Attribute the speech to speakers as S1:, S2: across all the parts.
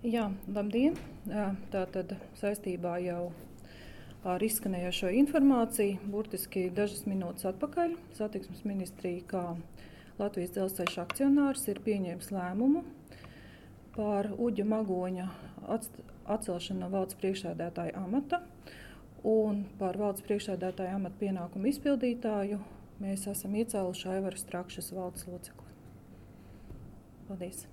S1: Jā, labdien! Tātad saistībā jau ar izskanējošo informāciju, burtiski dažas minūtes atpakaļ, satiksmes ministrija kā Latvijas dzelzceļa akcionārs ir pieņēmis lēmumu par Uģa Magoņa atcelšanu no valdes priekšsēdētāja amata, un par valdes priekšsēdētāja amata pienākumu izpildītāju mēs esam iecēluši Aivaru Strakšas valdes locekli. Paldies!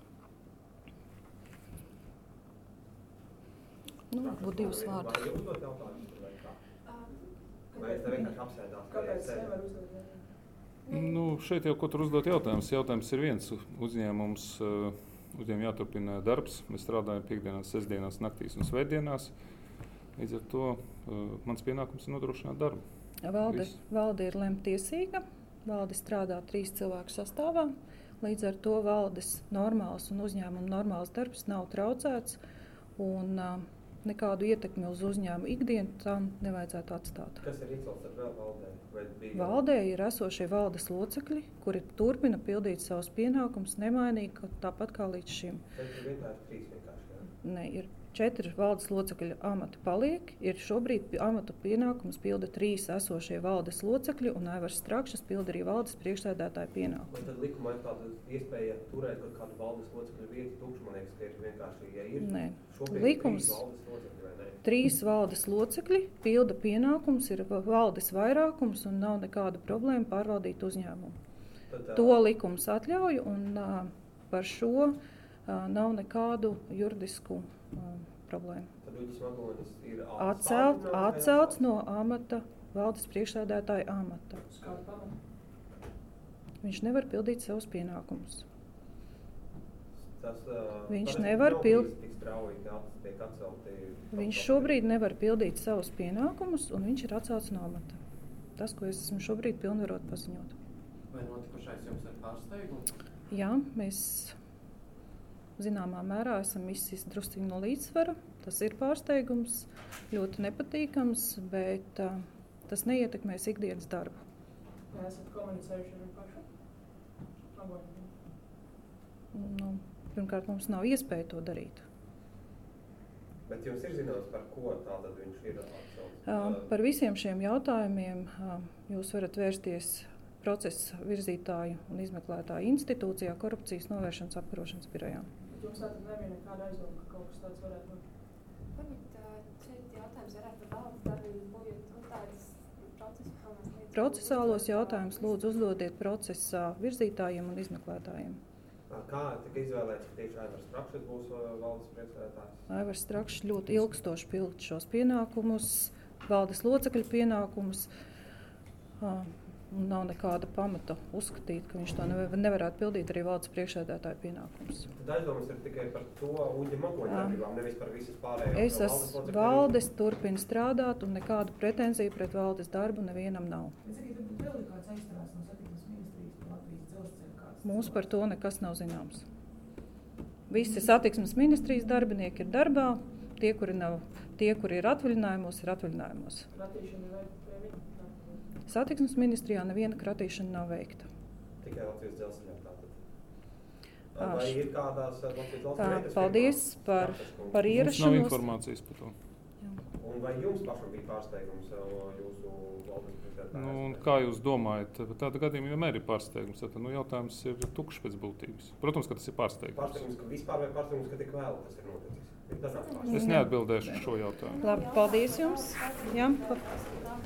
S1: Būtu divas vārdas.
S2: Vai uzdot jautājumus vai kā? Vai es te vienkārši apsēdās?
S3: Kāpēc nevar uzdot jautājumus?
S4: Šeit jau ko tur uzdot jautājumus. Jautājums ir viens. Uzņēmumiem jāturpina darbs. Mēs strādājam piekdienās, sestdienās, naktīs un svētdienās. Līdz ar to mans pienākums ir nodrošināt darbu.
S1: Valde ir lemtiesīga. Valde strādā 3 cilvēku sastāvā. Līdz ar to valdes normāls un uzņēmuma normāls darbs nav traucēts. Un nekādu ietekmi uz uzņēmumu ikdienu tam nevajadzētu atstāt.
S2: Kas ir izcelts ar vēl valdē?
S1: Valdē ir esošie valdes locekļi, kuri turpina pildīt savus pienākumus nemainīgi, tāpat kā līdz šim.
S2: Tad vietā ir 3 vienkārši, jā?
S1: Ne, ir 4 valdes locekļu amati paliek. Ir šobrīd amatu pienākumus pilda 3 esošie valdes locekļi, un Aivars Strakšas pilda arī valdes priekšsēdētāja pienākumus.
S2: Vai tad likumā ir tāda iespēja turēt kaut kādu valdes locekļu vietu tukšu? Man liekas, ka ir vienkārši, ja ir
S1: Nē.
S2: šobrīd
S1: Likums
S2: 3 valdes locekļi, vai ne?
S1: 3 valdes locekļi pilda pienākumus, ir valdes vairākums un nav nekāda problēma pārvaldīt uzņēmumu. To likums atļauj, un par šo nav nekādu juridisku problēmu.
S2: Tad Uģis Magonis ir
S1: Atcelts no amata, valdes priekšsēdētāja amata. Viņš nevar pildīt savus pienākumus. Viņš nevar Viņš šobrīd nevar pildīt savus pienākumus, un viņš ir atcelts no amata. Tas, ko es esmu šobrīd pilnvarot paziņot.
S5: Vai notikušais jums ir pārsteigums?
S1: Jā, mēs zināmā mērā esam izsist drusciņi no līdzsvara. Tas ir pārsteigums, ļoti nepatīkams, bet tas neietekmēs ikdienas darbu.
S3: Vai esat komunicējuši ar pašu?
S1: Pirmkārt, mums nav iespēja to darīt.
S2: Bet jums ir zināms, par ko tātad viņš ir atcelts?
S1: Par visiem šiem jautājumiem jūs varat vērsties procesa virzītāju un izmeklētāju institūcijā korupcijas novēršanas apkarošanas birojā.
S3: Jums tātad nebija nekāda aizdoma, ka kaut kas tāds varētu būt?
S6: Varbūt šeit jautājums varētu par valdes darbību būt un tādas procesuālās lietas.
S1: Procesālos jautājumus lūdzu uzdodiet procesa virzītājiem un izmeklētājiem.
S2: Kā tika izvēlēts, ka tieši Aivars Strakšas būs valdes priekšsēdētājs?
S1: Aivars Strakšs ļoti ilgstoši pild šos pienākumus, valdes locekļu pienākumus. Nav nekāda pamata uzskatīt, ka viņš to nevarētu pildīt arī valdes priekšsēdētāja pienākumus.
S2: Tad aizdomas ir tikai par to Uģa Magoņa darbībām, nevis par visas pārējām.
S1: Valdes turpina strādāt un nekādu pretenziju pret valdes darbu nevienam nav. Mums par to nekas nav zināms. Visi satiksmes ministrijas darbinieki ir darbā, tie, kuri ir atvaļinājumos, ir atvaļinājumos. Satiksmes ministrijā neviena kratīšana nav veikta.
S2: Tikai Latvijas dzelzceļā tātad. Vai ir kādās Latvijas dzelzceļā?
S1: Paldies par ierašanos.
S4: Mums nav informācijas par to.
S2: Un vai jums pašam bija pārsteigums jūsu valdes priekšsēdētājs?
S4: Kā jūs domājat? Tāda gadījuma vienmēr ir pārsteigums. Jautājums ir tukšs pēc būtības. Protams, ka tas ir pārsteigums.
S2: Pārsteigums, ka vispār vai pārsteigums, ka tik vēl tas ir noticis?
S4: Es neatbildēšu šo jautājumu.
S1: Labi, paldies jums. Jā.